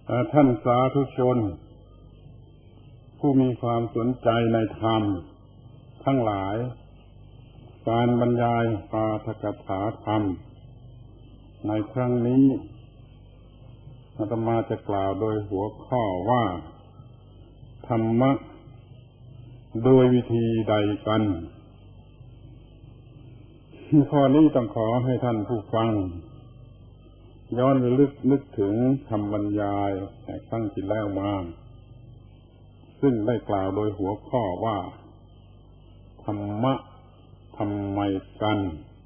ท่านสาธุชนผู้มีความสนใจในธรรมทั้งหลายการบรรยายปาฐกถาธรรมในครั้งนี้อาตมาจะกล่าวโดยหัวข้อว่าธรรมะโดยวิธีใดกันข้อนี้ต้องขอให้ท่านผู้ฟังย้อนระลึกนึกถึงคำบรรยายในครั้งที่แล้วมาซึ่งได้กล่าวโดยหัวข้อว่าธรรมะทำไมกัน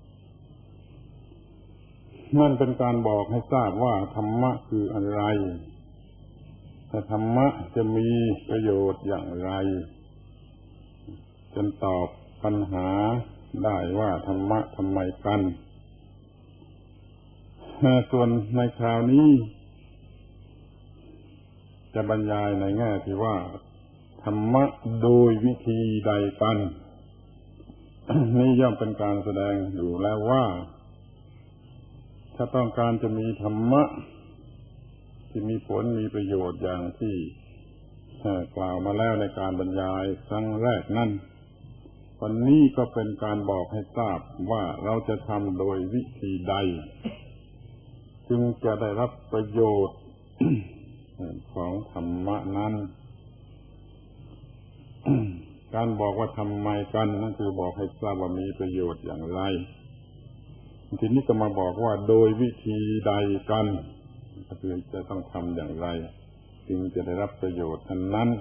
นั่นเป็นการบอกให้ทราบว่าธรรมะคืออะไรแต่ธรรมะจะมีประโยชน์อย่างไรจนตอบปัญหาได้ว่าธรรมะทำไมกันส่วนในคราวนี้จะบรรยายในแง่ที่ว่าธรรมะโดยวิธีใดกัน นี่ย่อมเป็นการแสดงอยู่แล้วว่าถ้าต้องการจะมีธรรมะที่มีผลมีประโยชน์อย่างที่กล่าวมาแล้วในการบรรยายครั้งแรกนั่นวันนี้ก็เป็นการบอกให้ทราบว่าเราจะทำโดยวิธีใดจึงจะได้รับประโยชน์ ของธรรมะนั้น การบอกว่าทำไมกันนั่นคือบอกให้ทราบว่ามีประโยชน์อย่างไรทีนี้ก็มาบอกว่าโดยวิธีใดกันก็คือจะต้องทำอย่างไรจึงจะได้รับประโยชน์อันนั้น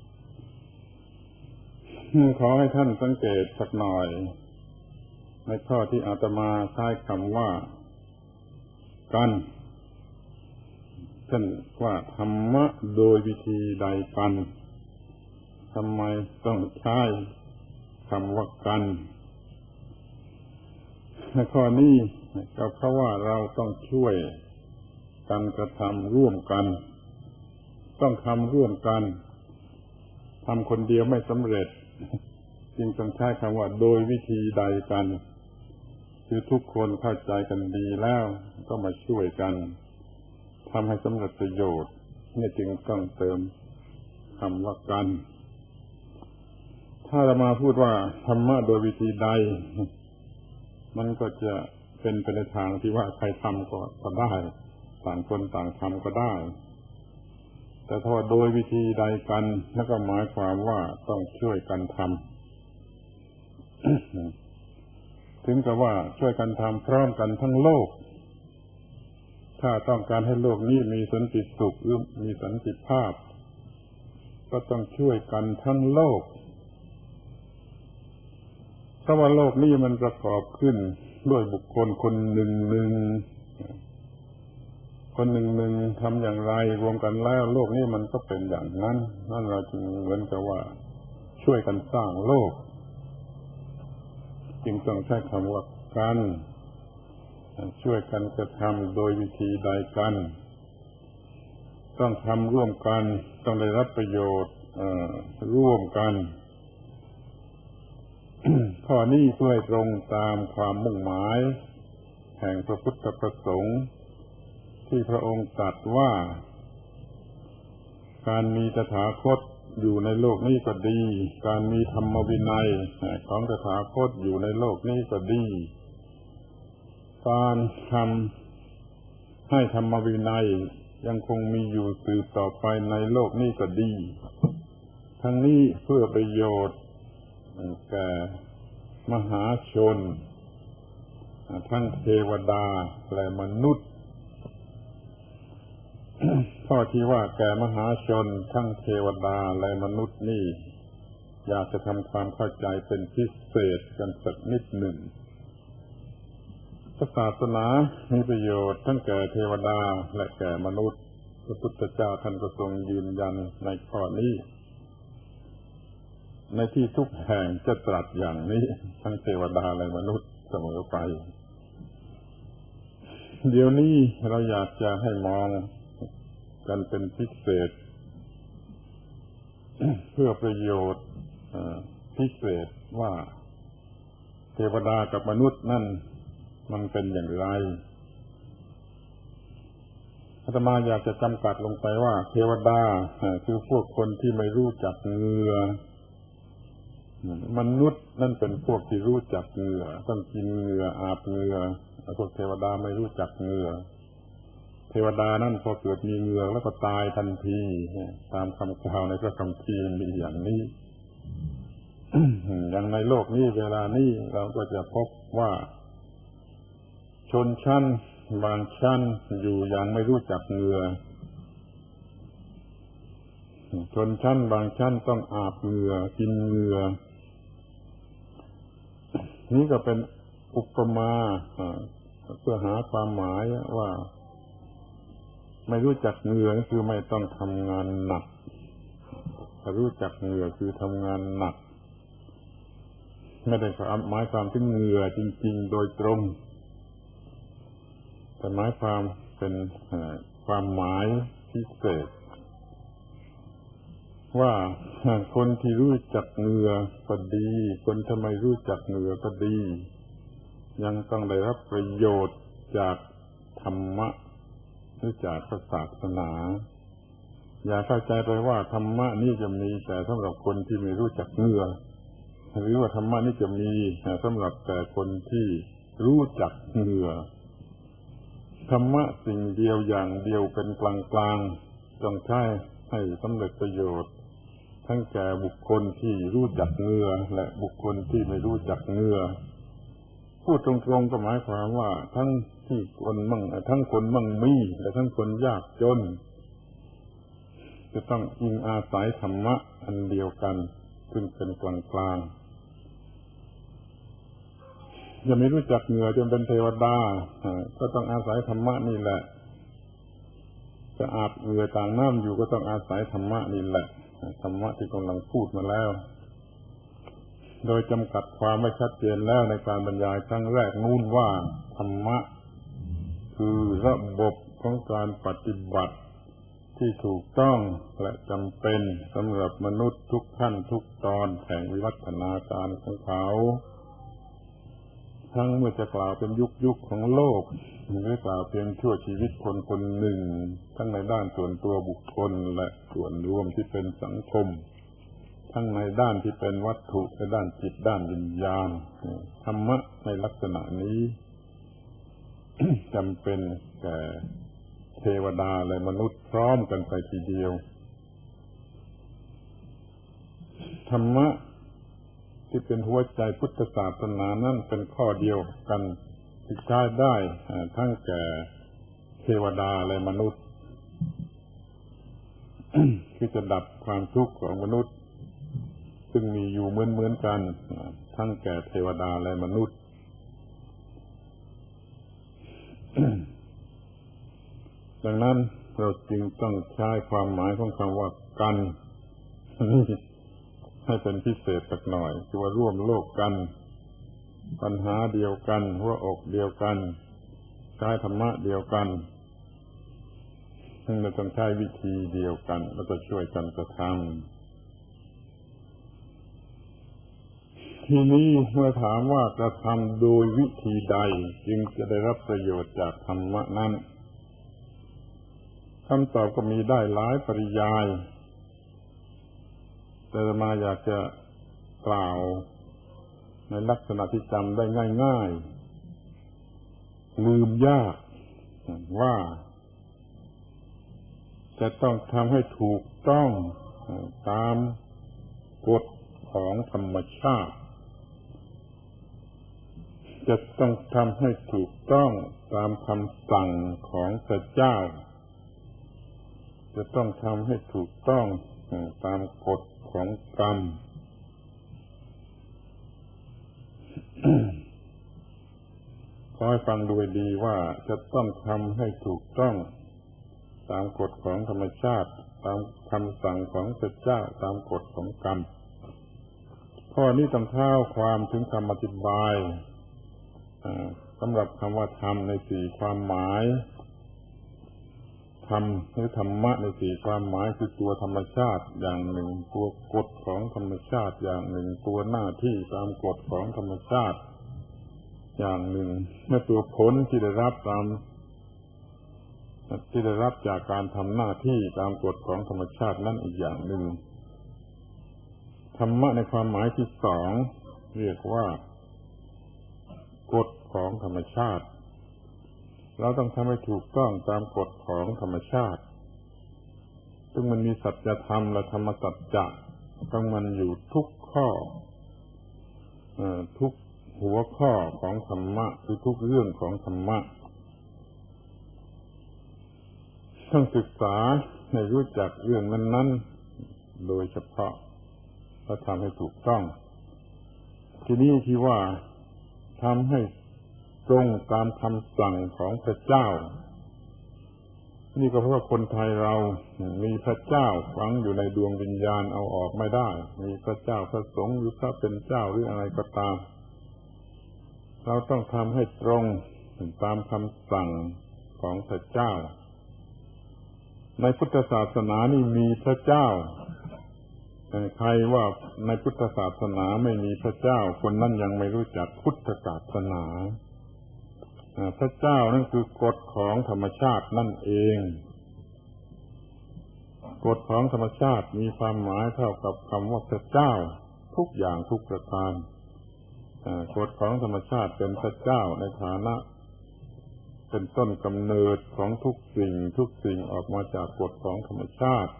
ขอให้ท่านสังเกตสักหน่อยในข้อที่อาตมาใช้คำว่ากันเช่นว่าธรรมะโดยวิธีใดกันทำไมต้องใช้คำว่ากันข้อนี้ก็เพราะว่าเราต้องช่วยกันกระทำร่วมกันต้องทำร่วมกันทำคนเดียวไม่สำเร็จจึงต้องใช้คำว่าโดยวิธีใดกันคือทุกคนเข้าใจกันดีแล้วก็มาช่วยกันทำให้สำเร็จประโยชน์นี่จึงต้องเติมคำว่ากันถ้าเรามาพูดว่าธรรมะโดยวิธีใดมันก็จะเป็นไปในทางที่ว่าใครทำก็ได้ต่างคนต่างทำก็ได้แต่ถ้าโดยวิธีใดกันแล้วก็หมายความว่าต้องช่วยกันทำ ถึงกับว่าช่วยกันทำพร้อมกันทั้งโลกถ้าต้องการให้โลกนี้มีสันติสุขหรือมีสันติภาพก็ต้องช่วยกันทั้งโลกเพราะว่าโลกนี้มันประกอบขึ้นด้วยบุคคลคนหนึ่งทำอย่างไรรวมกันแล้วโลกนี้มันก็เป็นอย่างนั้นนั่นเราจึงเหมือนกับว่าช่วยกันสร้างโลกจึงต้องใช้คำว่ากันช่วยกันกระทำโดยวิธีใดกันต้องทำร่วมกันต้องได้รับประโยชน์ร่วมกัน ข้อนี้เพื่อตรงตามความมุ่งหมายแห่งพระพุทธประสงค์ที่พระองค์ตรัสว่าการมีตถาคตอยู่ในโลกนี้ก็ดีการมีธรรมวินัยของตถาคตอยู่ในโลกนี้ก็ดีการทำให้ธรรมวินัยยังคงมีอยู่สืบต่อไปในโลกนี้ก็ดีทั้งนี้เพื่อประโยชน์แก่มหาชนทั้งเทวดาและมนุษย์ ข้อที่ว่าแก่มหาชนทั้งเทวดาและมนุษย์นี่อยากจะทำความเข้าใจเป็นพิเศษกันสักนิดหนึ่งศาสนามีประโยชน์ทั้งแก่เทวดาและแก่มนุษย์พระพุทธเจ้าท่านก็ทรงยืนยันในข้อนี้ในที่ทุกแห่งจะตรัสอย่างนี้ทั้งเทวดาและมนุษย์เสมอไปเดี๋ยวนี้เราอยากจะให้มองกันเป็นพิเศษ เพื่อประโยชน์พิเศษว่าเทวดากับมนุษย์นั่นมันเป็นอย่างไรอาตมาอยากจะจำกัดลงไปว่าเทวดาคือพวกคนที่ไม่รู้จักเหงื่อมนุษย์นั่นเป็นพวกที่รู้จักเหงื่อต้องกินเหงื่ออาบเหงื่อพวกเทวดาไม่รู้จักเหงื่อเทวดานั่นพอเกิดมีเหงื่อแล้วก็ตายทันทีตามคำกล่าวในพระคัมภีร์มีอย่างนี้ อย่างในโลกนี้เวลานี้เราก็จะพบว่าชนชั้นบางชั้นอยู่อย่างไม่รู้จักเหงื่อชนชั้นบางชั้นต้องอาบเหงื่อกินเหงื่อนี่ก็เป็นอุปมาเพื่อหาความหมายว่าไม่รู้จักเหงื่อคือไม่ต้องทำงานหนักรู้จักเหงื่อคือทำงานหนักไม่ได้หมายความถึงเหงื่อจริงๆโดยตรงแต่หมายความเป็นความหมายพิเศษว่าคนที่รู้จักเหงื่อก็ดีคนที่ไม่รู้จักเหงื่อก็ดียังต้องได้รับประโยชน์จากธรรมะหรือจากศาสนาอย่าเข้าใจไปว่าธรรมะนี่จะมีแต่สำหรับคนที่ไม่รู้จักเหงื่อหรือว่าธรรมะนี่จะมีสำหรับแต่คนที่รู้จักเหงื่อธรรมะสิ่งเดียวอย่างเดียวเป็นกลางๆต้องใช้ให้สำเร็จประโยชน์ทั้งแก่บุคคลที่รู้จักเหงื่อและบุคคลที่ไม่รู้จักเหงื่อพูดตรงๆก็หมายความว่าทั้งคนมั่งมีและทั้งคนยากจนจะต้องอิงอาศัยธรรมะอันเดียวกันซึ่งเป็นกลางๆอย่าไม่รู้จักเหงื่อจนเป็นเทวดาก็ต้องอาศัยธรรมะนี่แหละจะอาบเหงื่อต่างน้ำอยู่ก็ต้องอาศัยธรรมะนี่แหละธรรมะที่กำลังพูดมาแล้วโดยจำกัดความไม่ชัดเจนแล้วในการบรรยายครั้งแรกนู้นว่าธรรมะคือระบบของการปฏิบัติที่ถูกต้องและจำเป็นสำหรับมนุษย์ทุกขั้นทุกตอนแห่งวิวัฒนาการของเขาทั้งเมื่อจะกล่าวเป็นยุคของโลกหรือกล่าวเพียงชั่วชีวิตคนคนหนึ่งทั้งในด้านส่วนตัวบุคคลและส่วนรวมที่เป็นสังคมทั้งในด้านที่เป็นวัตถุในด้านจิตด้านวิญญาณธรรมะในลักษณะนี้ จำเป็นแก่เทวดาและมนุษย์พร้อมกันไปทีเดียวธรรมะที่เป็นหัวใจพุทธศาสนานั้นเป็นข้อเดียวกันที่ใช้ได้ทั้งแก่เทวดาและมนุษย์ คือจะดับความทุกข์ของมนุษย์ซึ่งมีอยู่เหมือนกันทั้งแก่เทวดาและมนุษย์ ดังนั้นเราจึงต้องใช้ความหมายของคำว่ากันให้เป็นพิเศษสักหน่อยคือว่าร่วมโลกกันปัญหาเดียวกันหัวอกเดียวกันใช้ธรรมะเดียวกันซึ่งเราต้องใช้วิธีเดียวกันแล้วก็ช่วยกันกระทำทีนี้เมื่อถามว่ากระทำโดยวิธีใดจึงจะได้รับประโยชน์จากธรรมะนั้นคำตอบก็มีได้หลายปริยายแต่มาอยากจะกล่าวในลักษณะที่จำได้ง่ายๆลืมยากว่าจะต้องทำให้ถูกต้องตามกฎของธรรมชาติจะต้องทำให้ถูกต้องตามคำสั่งของพระเจ้าจะต้องทำให้ถูกต้องตามกฎของกรรม ขอให้ฟังดูดีว่าจะต้องทำให้ถูกต้องตามกฎของธรรมชาติตามคำสั่งของพระเจ้าตามกฎของกรรมข้อนี้ต้องเท้าความถึงคำอธิบายสำหรับคำว่าธรรมในสี่ความหมายธรรมหรือธรรมะในสี่ความหมายคือตัวธรรมชาติอย่างหนึ่งตัวกฎของธรรมชาติอย่างหนึ่งตัวหน้าที่ตามกฎของธรรมชาติอย่างหนึ่งและตัวผลที่ได้รับตามที่ได้รับจากการทำหน้าที่ตามกฎของธรรมชาตินั่นอีกอย่างหนึ่งธรรมะในความหมายที่สองเรียกว่ากฎของธรรมชาติเราต้องทำให้ถูกต้องตามกฎของธรรมชาติซึ่งมันมีสัจธรรมและธรรมสัจจะของมันอยู่ทุกข้อทุกหัวข้อของธรรมะหรือทุกเรื่องของธรรมะต้องศึกษาให้รู้จักเรื่องนั้นๆโดยเฉพาะและทำให้ถูกต้องทีนี้ที่ว่าทำให้ตรงตามคำสั่งของพระเจ้านี่ก็เพราะว่าคนไทยเรามีพระเจ้าฝังอยู่ในดวงวิญญาณเอาออกไม่ได้มีพระเจ้าพระสงฆ์หรือพระเป็นเจ้าหรืออะไรก็ตามเราต้องทำให้ตรงตามคำสั่งของพระเจ้าในพุทธศาสนานี่มีพระเจ้าใครว่าในพุทธศาสนาไม่มีพระเจ้าคนนั้นยังไม่รู้จักพุทธศาสนาพระเจ้านั่นคือกฎของธรรมชาตินั่นเองกฎของธรรมชาติมีความหมายเท่ากับคำว่าพระเจ้าทุกอย่างทุกประการกฎของธรรมชาติเป็นพระเจ้าในฐานะเป็นต้นกำเนิดของทุกสิ่งออกมาจากกฎของธรรมชาติ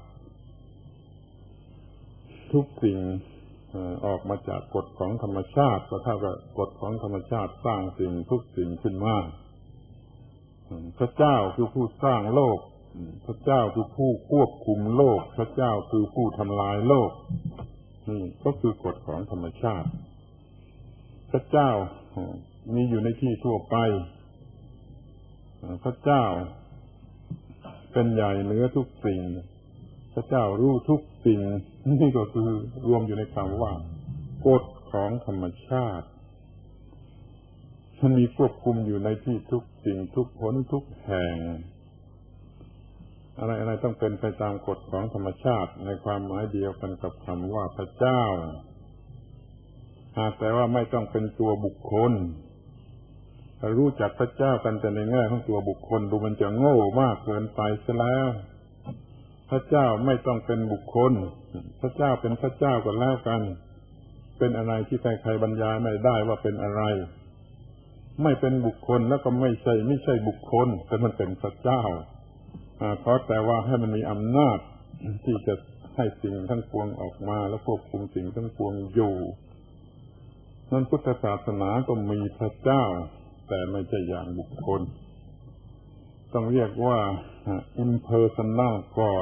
ทุกสิ่งออกมาจากกฎของธรรมชาติก็เท่ากับกฎของธรรมชาติสร้างสิ่งทุกสิ่งขึ้นมาพระเจ้าคือผู้สร้างโลกพระเจ้าคือผู้ควบคุมโลกพระเจ้าคือผู้ทำลายโลกนี่ก็คือกฎของธรรมชาติพระเจ้ามีอยู่ในที่ทั่วไปพระเจ้าเป็นใหญ่เหนือทุกสิ่งพระเจ้ารู้ทุกสิ่งนี่ก็คือรวมอยู่ในคำว่ากฎของธรรมชาติมันมีควบคุมอยู่ในที่ทุกสิ่งทุกหนทุกแห่งอะไรต้องเป็นไปตามกฎของธรรมชาติในความหมายเดียวกันกับคำว่าพระเจ้าหากแต่ว่าไม่ต้องเป็นตัวบุคคลรู้จักพระเจ้ากันแต่ในแง่ของตัวบุคคลดูมันจะโง่มากเกินไปซะแล้วพระเจ้าไม่ต้องเป็นบุคคลพระเจ้าเป็นพระเจ้ากันแล้วกันเป็นอะไรที่ใครๆบรรยายไม่ได้ว่าเป็นอะไรไม่เป็นบุคคลแล้วก็ไม่ใช่บุคคลแต่มันเป็นพระเจ้าเพราะแต่ว่าให้มันมีอำนาจที่จะให้สิ่งทั้งปวงออกมาและควบคุมสิ่งทั้งปวงอยู่นั้นพุทธศาสนาก็มีพระเจ้าแต่ไม่ใช่อย่างบุคคลต้องเรียกว่า impersonal God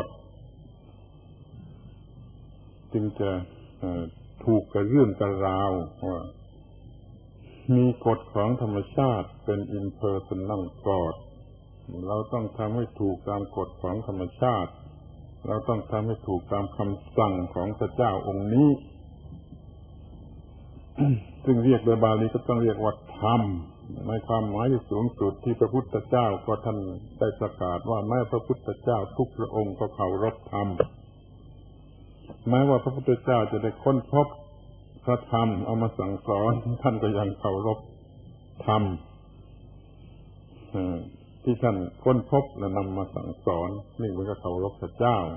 จึงจะถูกกับเรื่องกับราวว่ามีกฎของธรรมชาติเป็น impersonal God เราต้องทำให้ถูกตามกฎของธรรมชาติเราต้องทำให้ถูกตามคำสั่งของพระเจ้าองค์นี้ ซึ่งเรียกโดยบาลีก็ต้องเรียกว่าธรรมในความหมายที่สูงสุดที่พระพุทธเจ้าก็ท่านได้ประกาศว่าแม้พระพุทธเจ้าทุกพระองค์ก็เคารพธรรมแม้ว่าพระพุทธเจ้าจะได้ค้นพบพระธรรมเอามาสั่งสอนท่านก็ยังเคารพธรรมที่ท่านค้นพบและนำมาสั่งสอนนี่มันก็เคารพพระเจ้า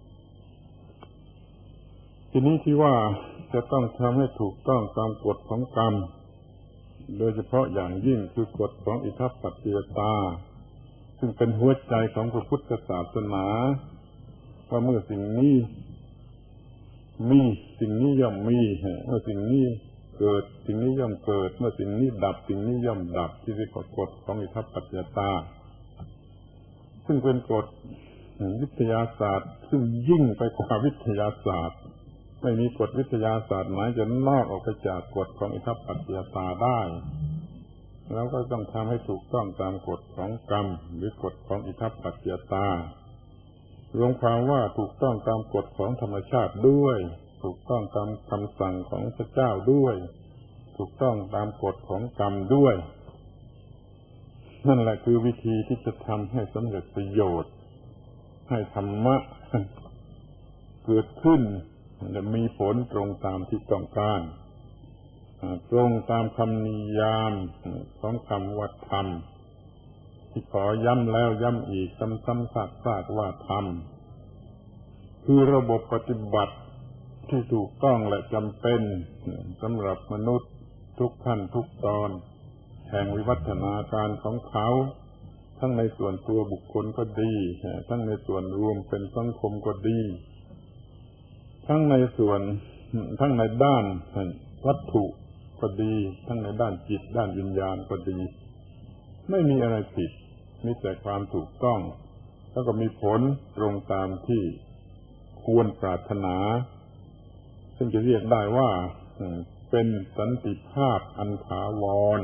ทีนี้ที่ว่าจะต้องทำให้ถูกต้องตามกฎของกรรมโดยเฉพาะอย่างยิ่งคือกฎของอิทัปปัจจยตาซึ่งเป็นหัวใจของพระพุทธศาสนาว่าเมื่อสิ่งนี้มีสิ่งนี้ย่อมมีเมื่อสิ่งนี้เกิดสิ่งนี้ย่อมเกิดเมื่อสิ่งนี้ดับสิ่งนี้ย่อมดับที่เรียกว่ากฎของอิทัปปัจจยตาซึ่งเป็นกฎวิทยาศาสตร์ซึ่งยิ่งไปกว่าวิทยาศาสตร์ไม่มีกฎวิทยาศาสตร์ไหนจะนอกออกไปจากกฎของอิทัปปัจจยตาได้แล้วก็ต้องทำให้ถูกต้องตามกฎของกรรมหรือกฎของอิทัปปัจจยตารวมความว่าถูกต้องตามกฎของธรรมชาติด้วยถูกต้องตามคำสั่งของพระเจ้าด้วยถูกต้องตามกฎของกรรมด้วยนั่นแหละคือวิธีที่จะทำให้สำเร็จประโยชน์ให้ธรรมะเกิดขึ้นและมีผลตรงตามที่ต้องการตรงตามคำนิยามของคำว่าธรรมที่ขอย้ำแล้วย้ำอีกซ้ำๆซากๆว่าธรรมคือระบบปฏิบัติที่ถูกต้องและจำเป็นสำหรับมนุษย์ทุกขั้นทุกตอนแห่งวิวัฒนาการของเขาทั้งในส่วนตัวบุคคลก็ดีทั้งในส่วนรวมเป็นสังคมก็ดีทั้งในด้านวัตถุก็ดีทั้งในด้านจิตด้านวิญญาณก็ดีไม่มีอะไรผิดมีแต่ความถูกต้องแล้วก็มีผลตรงตามที่ควรปรารถนาซึ่งจะเรียกได้ว่าเป็นสันติภาพอันถาวร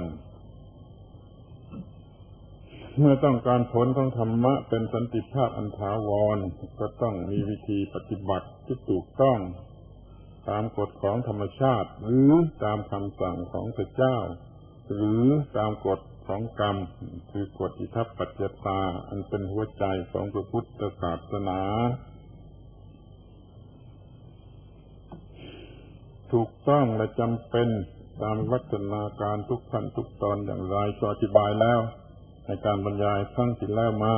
เมื่อต้องการผลของธรรมะเป็นสันติภาพอันถาวรก็ต้องมีวิธีปฏิบัติที่ถูกต้องตามกฎของธรรมชาติหรือตามคำสั่งของพระเจ้าหรือตามกฎของกรรมคือกฎอิทัปปัจจตาอันเป็นหัวใจของพระพุทธศาสนาถูกต้องและจำเป็นตามวัฒนาการทุกขั้นทุกตอนอย่างไรก็อธิบายแล้วในการบรรยายครั้งที่แล้วมา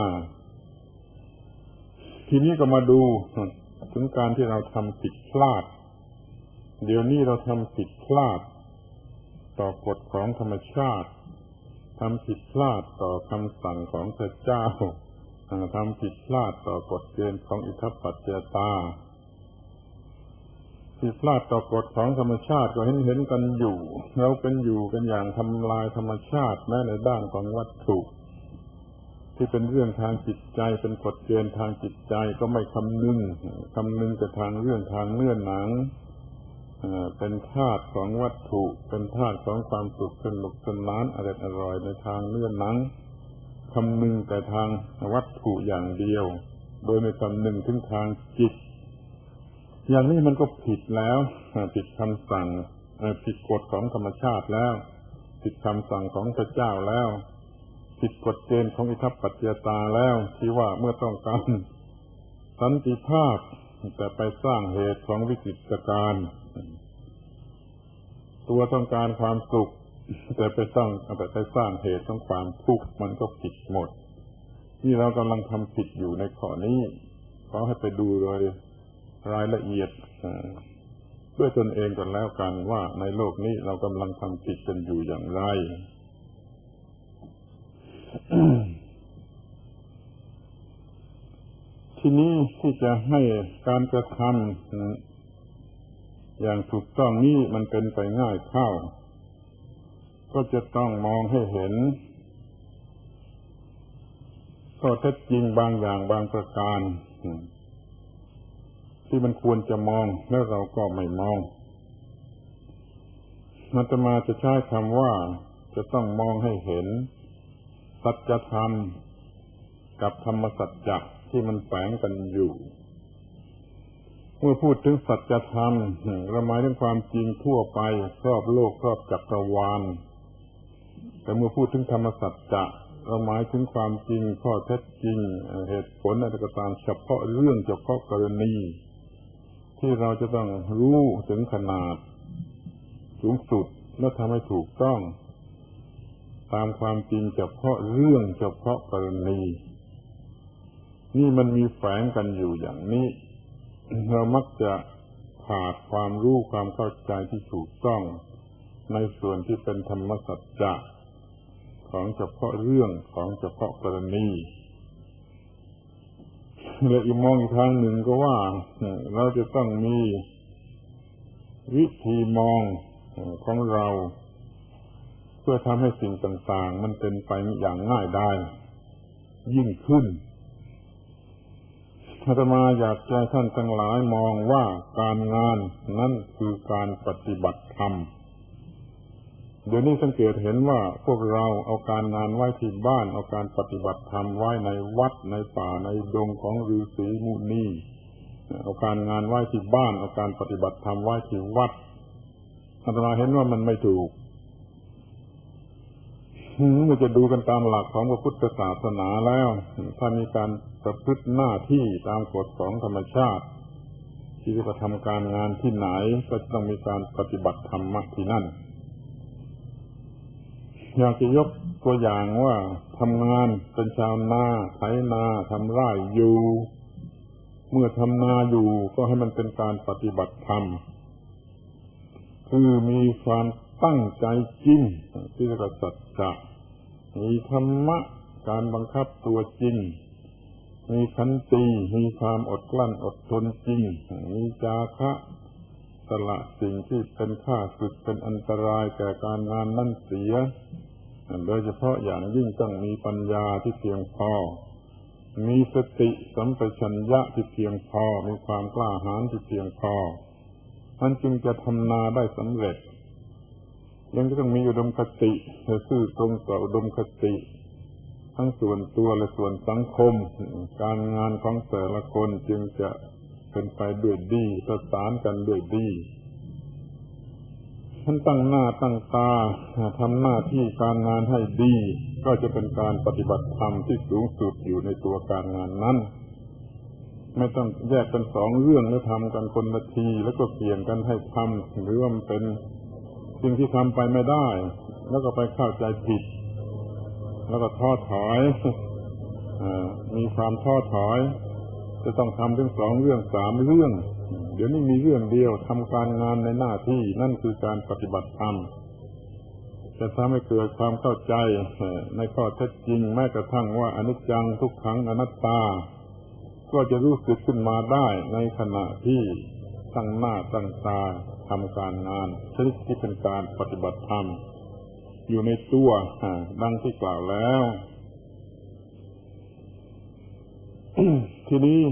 ทีนี้ก็มาดูถึงการที่เราทำผิดพลาดเดี๋ยวนี้เราทำผิดพลาดต่อกฎของธรรมชาติทำผิดพลาดต่อคำสั่งของพระเจ้าทำผิดพลาดต่อกฎเกณฑ์ของอิทัปปัจจตาผิดพลาดต่อกฎของธรรมชาติก็เห็นกันอยู่เราเป็นอยู่กันอย่างทำลายธรรมชาติแม้ในด้านของวัตถุที่เป็นเรื่องทางจิตใจเป็นกฎเกณฑ์ทางจิตใจก็ไม่คำนึงแต่ทางเรื่องทางเนื้อหนังเป็นธาตุของวัตถุเป็นธาตุของความสุขสนุกสนานอร่อยในทางเนื้อหนังคำนึงแต่ทางวัตถุอย่างเดียวโดยไม่คำนึงถึงทางจิตอย่างนี้มันก็ผิดแล้วผิดคำสั่งผิดกฎของธรรมชาติแล้วผิดคำสั่งของพระเจ้าแล้วผิดกฎเกณฑ์ของอิทัปปัจจตาแล้วที่ว่าเมื่อต้องการสันติภาพแต่ไปสร้างเหตุของวิกฤตการณ์ตัวต้องการความสุขแต่ไปสร้างเหตุของความทุกข์มันก็ผิดหมดนี่เรากำลังทำผิดอยู่ในข้อนี้ขอให้ไปดูโดยรายละเอียดด้วยตนเองกันแล้วกันว่าในโลกนี้เรากำลังทำผิดกันอยู่อย่างไร ทีนี้ที่จะให้การกระทำอย่างถูกต้องนี้มันเป็นไปง่ายเข้าก็จะต้องมองให้เห็นข้อเท็จจริงบางอย่างบางประการที่มันควรจะมองแล้วเราก็ไม่มองอาตมาจะใช้คำว่าจะต้องมองให้เห็นสัจธรรมกับธรรมสัจจะที่มันแฝงกันอยู่เมื่อพูดถึงสัจธรรมเราหมายถึงความจริงทั่วไปครอบโลกครอบจักรวาลแต่เมื่อพูดถึงธรรมสัจจะเราหมายถึงความจริงข้อเท็จจริงเหตุผลอะไรก็ตามเฉพาะเรื่องเฉพาะกรณีที่เราจะต้องรู้ถึงขนาดสูงสุดและทำให้ถูกต้องตามความจริงเฉพาะเรื่องเฉพาะกรณีนี่มันมีแฝงกันอยู่อย่างนี้เรามักจะขาดความรู้ความเข้าใจที่ถูกต้องในส่วนที่เป็นธรรมสัจจะของเฉพาะเรื่องของเฉพาะกรณีและอีกมองอีกทางหนึ่งก็ว่าเราจะต้องมีวิธีมองของเราเพื่อทำให้สิ่งต่างๆมันเป็นไปอย่างง่ายได้ยิ่งขึ้นอาตมาอยากให้ท่านทั้งหลายมองว่าการงานนั้นคือการปฏิบัติธรรมเดี๋ยวนี้สังเกตเห็นว่าพวกเราเอาการงานไว้ที่บ้านเอาการปฏิบัติธรรมไว้ในวัดในป่าในดงของฤาษีมุนีเอาการงานไว้ที่บ้านเอาการปฏิบัติธรรมไว้ที่วัดอาตมาเห็นว่ามันไม่ถูกเมื่อจะดูกันตามหลักของพระพุทธศาสนาแล้วถ้ามีการประพฤติหน้าที่ตามกฎของธรรมชาติที่จะทำการงานที่ไหนก็ต้องมีการปฏิบัติธรรมะที่นั่นอยากจะยกตัวอย่างว่าทำงานเป็นชาวนาไถนาทำไร่อยู่เมื่อทำนาอยู่ก็ให้มันเป็นการปฏิบัติธรรมคือมีความตั้งใจจริงที่จะสัจจะมีธรรมะการบังคับตัวจริงมีขันติมีความอดกลั้นอดทนจริงมีจาคะสละสิ่งที่เป็นข้าศึกเป็นอันตรายแก่การงานนั่นเสียโดยเฉพาะอย่างยิ่งต้องมีปัญญาที่เพียงพอมีสติสัมปชัญญะที่เพียงพอมีความกล้าหาญที่เพียงพอมันจึงจะทำนาได้สำเร็จยังต้องมีอุดมคติซื่อตรงต่ออุดมคติทั้งส่วนตัวและส่วนสังคมการงานของแต่ละคนจึงจะเป็นไปด้วยดีประสานกันด้วยดีท่านตั้งหน้าตั้งตาทำหน้าที่การงานให้ดีก็จะเป็นการปฏิบัติธรรมที่สูงสุดอยู่ในตัวการงานนั้นไม่ต้องแยกเป็นสองเรื่องแล้วทำกันคนละทีแล้วก็เปลี่ยนกันให้ทำหรือว่ามันเป็นสิ่งที่ทำไปไม่ได้แล้วก็ไปเข้าใจผิดแล้วก็ท้อถอยมีความท้อถอยจะต้องทำถึงสองเรื่องสามเรื่องเดี๋ยวนี้มีเรื่องเดียวทำการงานในหน้าที่นั่นคือการปฏิบัติธรรมจะทำให้เกิดความเข้าใจในข้อเท็จจริงแม้กระทั่งว่าอนิจจังทุกขังอนัตตาก็จะรู้สึกขึ้นมาได้ในขณะที่ตั้งหน้าตั้งตาทำการงานชนิดที่เป็นการปฏิบัติธรรมอยู่ในตัวดังที่กล่าวแล้ว ทีนี้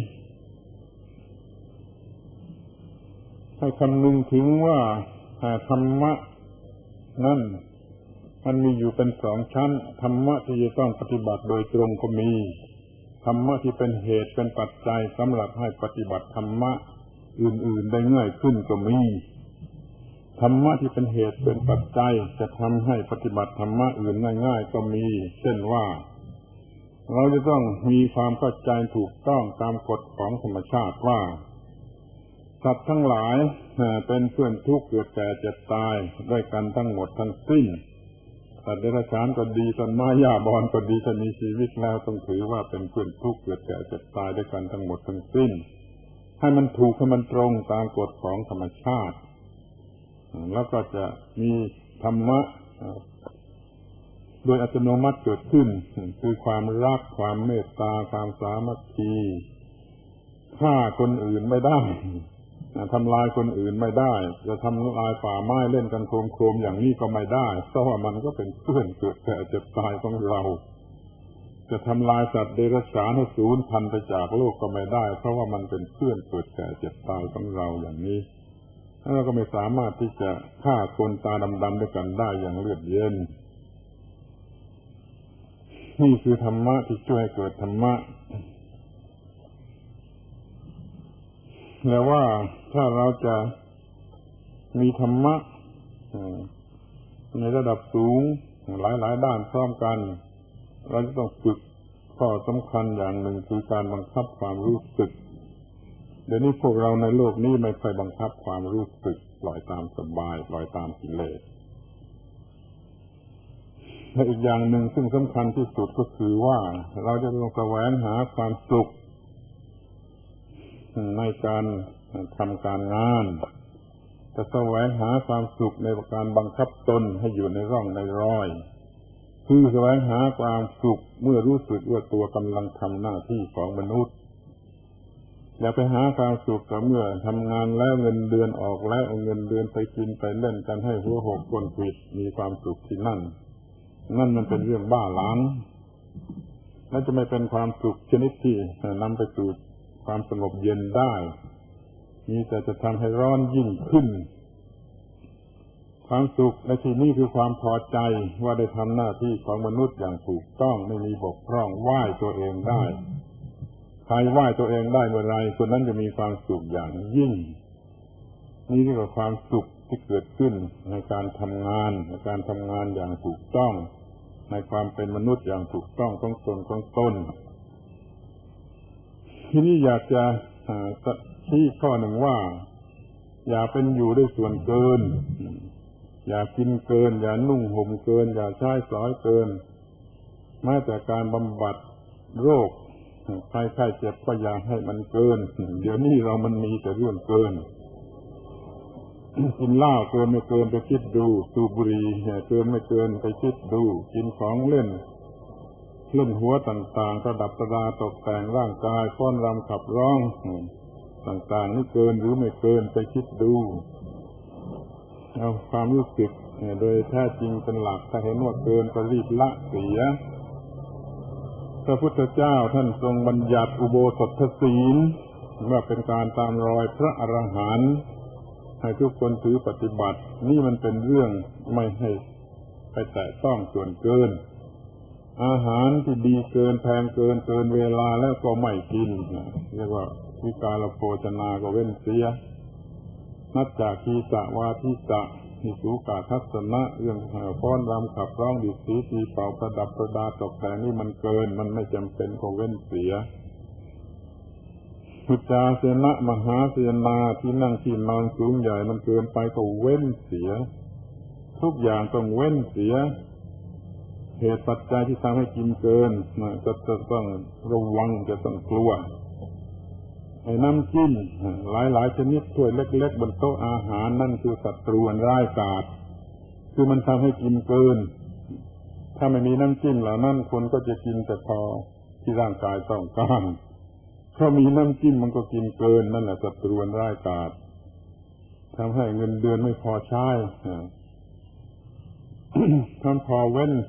ให้คำนึงถึงว่าธรรมะนั้นมันมีอยู่เป็นสองชั้นธรรมะที่จะต้องปฏิบัติโดยตรงก็มีธรรมะที่เป็นเหตุเป็นปัจจัยสำหรับให้ปฏิบัติธรรมะอื่นๆได้ง่ายขึ้นก็มีธรรมะที่เป็นเหตุเป็นปัจจัยจะทำให้ปฏิบัติธรรมะอื่นง่ายๆก็มีเช่นว่าเราจะต้องมีความเข้าใจถูกต้องตามกฎของธรรมชาติว่าสัตว์ทั้งหลายเป็นเพื่อนทุกข์เกิดแก่เจ็บตายด้วยกันทั้งหมดทั้งสิ้นสัตว์เดรัจฉานก็ดีต้นไม้หญ้าบอนก็ดีถ้ามีชีวิตแล้วต้องถือว่าเป็นเพื่อนทุกข์เกิดแก่เจ็บตายด้วยกันทั้งหมดทั้งสิ้นให้มันถูกให้มันตรงตามกฎของธรรมชาติแล้วก็จะมีธรรมะโดยอัตโนมัติเกิดขึ้นคือความรักความเมตตาความสามัคคีฆ่าคนอื่นไม่ได้ทำลายคนอื่นไม่ได้จะทำลายป่าไม้เล่นกันโครมๆอย่างนี้ก็ไม่ได้เพราะว่ามันก็เป็นเพื่อนเกิดแก่เจ็บตายของเราจะทำลายสัตว์เดรัจฉานให้สูญพันธุ์ไปจากโลกก็ไม่ได้เพราะว่ามันเป็นเพื่อนเกิดแก่เจ็บตายของเราอย่างนี้เราก็ไม่สามารถที่จะฆ่าคนตาดำๆด้วยกันได้อย่างเลือดเย็นนี่คือธรรมะที่ช่วยให้เกิดธรรมะแต่ว่าถ้าเราจะมีธรรมะในระดับสูงหลายๆด้านพร้อมกันเราจะต้องฝึกข้อสำคัญอย่างหนึ่งคือการบังคับความรู้สึกเดี๋ยวนี้พวกเราในโลกนี้ไม่ค่อยบังคับความรู้สึกปล่อยตามสบายปล่อยตามกิเลสและอีกอย่างหนึ่งซึ่งสำคัญที่สุดก็คือว่าเราจะต้องแสวงหาความสุขในการทำการงานจะแสวงหาความสุขในการบังคับตนให้อยู่ในร่องในรอยคือแสวงหาความสุขเมื่อรู้สึกว่าตัวกำลังทำหน้าที่ของมนุษย์อย่าไปหาความสุขกับเมื่อทำงานแล้วเงินเดือนออกแล้วเอาเงินเดือนไปกินไปเล่นกันให้หัวหกก้นควิดมีความสุขที่นั่นมันเป็นเรื่องบ้าหลังและจะไม่เป็นความสุขชนิดที่นำไปสู่ความสงบเย็นได้มีแต่จะทำให้ร้อนยิ่งขึ้นความสุขในที่นี้คือความพอใจว่าได้ทำหน้าที่ของมนุษย์อย่างถูกต้องไม่มีบกพร่องไหว้ตัวเองได้ใครไหว้ตัวเองได้เมื่อไรคนนั้นจะมีความสุขอย่างยิ่งนี่เรียกว่าความสุขที่เกิดขึ้นในการทำงานอย่างถูกต้องในความเป็นมนุษย์อย่างถูกต้องของตนที่นี่อยากจะชี้ข้อหนึ่งว่าอย่าเป็นอยู่ด้วยส่วนเกินอย่ากินเกินอย่านุ่งห่มเกินอย่าใช้สอยเกินแม้แต่การบำบัดโรคไข้เจ็บก็อย่าให้มันเกินเดี๋ยวนี้มันมีแต่เรื่องเกิน กินเหล้าเกินไม่เกินไปคิดดูสูบบุหรี่เกินไม่เกินไปคิดดูกินของเล่นหัวต่างๆประดับประดาตกแต่งร่างกายฟ้อนรำขับร้องต่างๆนี่เกินหรือไม่เกินไปคิดดูเอาความรู้สึกโดยแท้จริงเป็นหลักถ้าเห็นว่าเกินก็รีบละเสียพระพุทธเจ้าท่านทรงบัญญัติอุโบสถศีลว่าเป็นการตามรอยพระอรหันต์ให้ทุกคนถือปฏิบัตินี่มันเป็นเรื่องไม่ให้ไปแตะต้องส่วนเกินอาหารที่ดีเกินแพงเกินเวลาแล้วก็ไม่กินเรียกว่าวิกาลโภชนาก็เว้นเสียนัจจาคีสะวาทิสะหิสุกาทัศนะเรื่องฟ้อนรำขับร้องดิสีตีเป่าประดับประดาตกแต่งนี่มันเกินมันไม่จำเป็นก็เว้นเสียพุทธาเสนะมหาเสนาที่นั่งที่นอนสูงใหญ่มันเกินไปก็เว้นเสียทุกอย่างต้องเว้นเสียเหตุปัจจัยที่ทำให้กินเกินจะต้องระวังจะต้องกลัวไอ้น้ำจิ้มหลายชนิดถ้วยเล็กๆบนโต๊ะอาหารนั่นคือศัตรูอันร้ายกาจคือมันทำให้กินเกินถ้าไม่มีน้ำจิ้มเหล่านั้นคนก็จะกินแต่พอที่ร่างกายต้องการเพราะมีน้ำจิ้มมันก็กินเกินนั่นแหละศัตรูอันร้ายกาจทำให้เงินเดือนไม่พอใช้ทำพอเว้น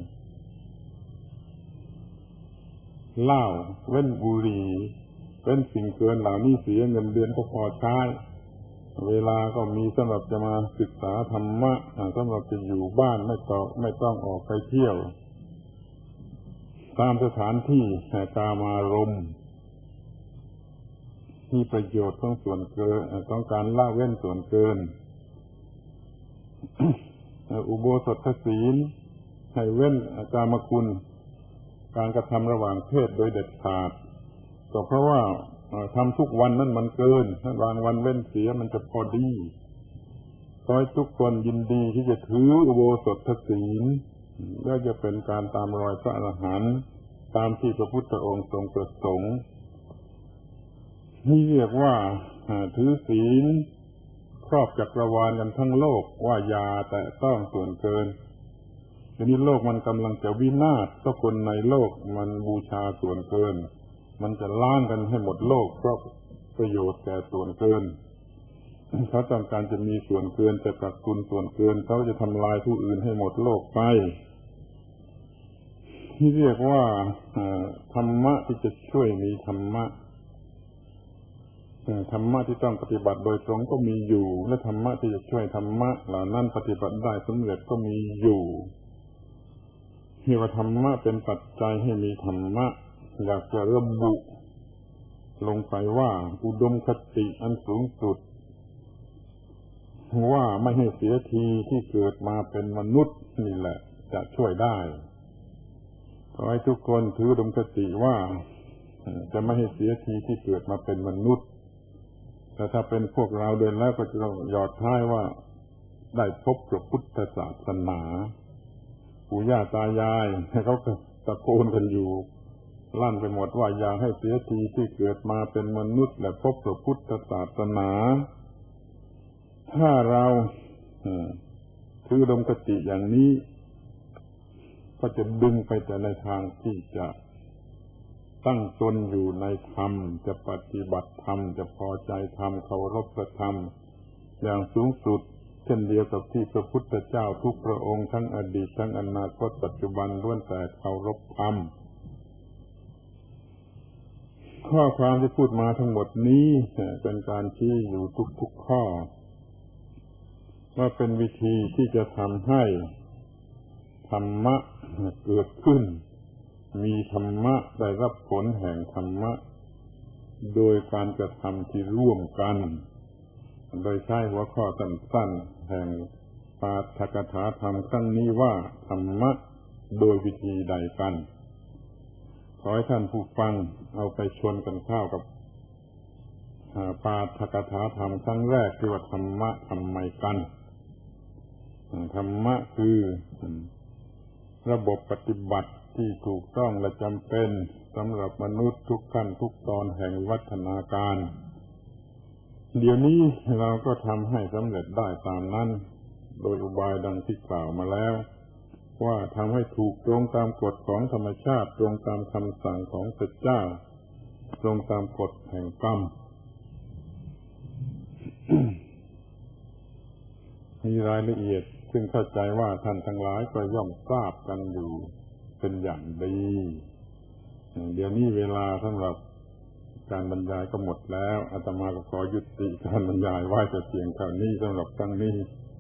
เหล้าเว้นบุหรี่เว้นสิ่งเกินเหล่านี้เสียเงินเดือนก็พอใช้เวลาก็มีสำหรับจะมาศึกษาธรรมะสำหรับจะอยู่บ้านไม่ต้องออกไปเที่ยวตามสถานที่กามารมณ์มีประโยชน์ของส่วนเกินต้องการละเว้นส่วนเกิน อุโบสถศีลให้เว้นกามคุณการกระทำระหว่างเพศโดยเด็ดขาดก็เพราะว่าทำทุกวันนั้นมันเกินถ้าบางวันเว้นเสียมันจะพอดีขอให้ทุกคนยินดีที่จะถืออุโบสถศีลและจะเป็นการตามรอยพระอรหันต์ตามที่พระพุทธองค์ทรงประสงค์นี่เรียกว่าถือศีลครอบจักรวาลกันทั้งโลกว่าอย่าแตะต้องส่วนเกินทีนี้โลกมันกำลังจะวินาศเพราะคนในโลกมันบูชาส่วนเกินมันจะล้างกันให้หมดโลกเพราะประโยชน์แก่ส่วนเกินเขาต้องการจะมีส่วนเกินจะกักตุนส่วนเกินเขาจะทำลายผู้อื่นให้หมดโลกไปที่เรียกว่าธรรมะที่จะช่วยมีธรรมะที่ต้องปฏิบัติโดยตรงก็มีอยู่และธรรมะที่จะช่วยธรรมะเหล่านั้นปฏิบัติได้สำเร็จก็มีอยู่ที่ว่าธรรมะเป็นปัจจัยให้มีธรรมะอยากจะระบุลงไปว่าอุดมคติอันสูงสุดว่าไม่ให้เสียทีที่เกิดมาเป็นมนุษย์นี่แหละจะช่วยได้ขอให้ทุกคนถืออุดมคติว่าจะไม่ให้เสียทีที่เกิดมาเป็นมนุษย์แต่ถ้าเป็นพวกเราเดินแล้วก็จะต้องหยอดท้ายว่าได้พบกับพุทธศาสนาปู่ย่าตายายเขาก็ตะโกนกันอยู่ลั่นไปหมดว่าอย่าให้เสียทีที่เกิดมาเป็นมนุษย์และพบกับพุทธศาสนาถ้าเราถืออุดมคติอย่างนี้ก็จะดึงไปแต่ในทางที่จะตั้งตนอยู่ในธรรมจะปฏิบัติธรรมจะพอใจธรรมเคารพพระธรรมอย่างสูงสุดเช่นเดียวกับที่พระพุทธเจ้าทุกพระองค์ทั้งอดีตทั้งอนาคตปัจจุบันล้วนแต่เคารพธรรมข้อความที่พูดมาทั้งหมดนี้เป็นการชี้อยู่ทุกข้อว่าเป็นวิธีที่จะทำให้ธรรมะเกิดขึ้นมีธรรมะได้รับผลแห่งธรรมะโดยการกระทำที่ร่วมกันโดยใช้หัวข้อสั้นๆแห่งปาฐกถาธรรมครั้งนี้ว่าธรรมะโดยวิธีใดกันขอให้ท่านผู้ฟังเอาไปชวนกันเข้ากับปาฐกถาธรรมครั้งแรกที่ว่าธรรมะทำไมกันธรรมะคือระบบปฏิบัติที่ถูกต้องและจำเป็นสำหรับมนุษย์ทุกขั้นทุกตอนแห่งวิวัฒนาการเดี๋ยวนี้เราก็ทำให้สำเร็จได้ตามนั้นโดยอุบายดังที่กล่าวมาแล้วว่าทำให้ถูกตรงตามกฎของธรรมชาติตรงตามคำสั่งของพระเจ้าตรงตามกฎแห่งกรรม มีรายละเอียดซึ่งเข้าใจว่าท่านทั้งหลายก็ย่อมทราบกันอยู่เป็นอย่างดีเดี๋ยวนี้เวลาสำหรับการบรรยายก็หมดแล้วอาตมาก็ขอยุติการบรรยายไว้แต่เพียงเท่านี้สำหรับครั้งนี้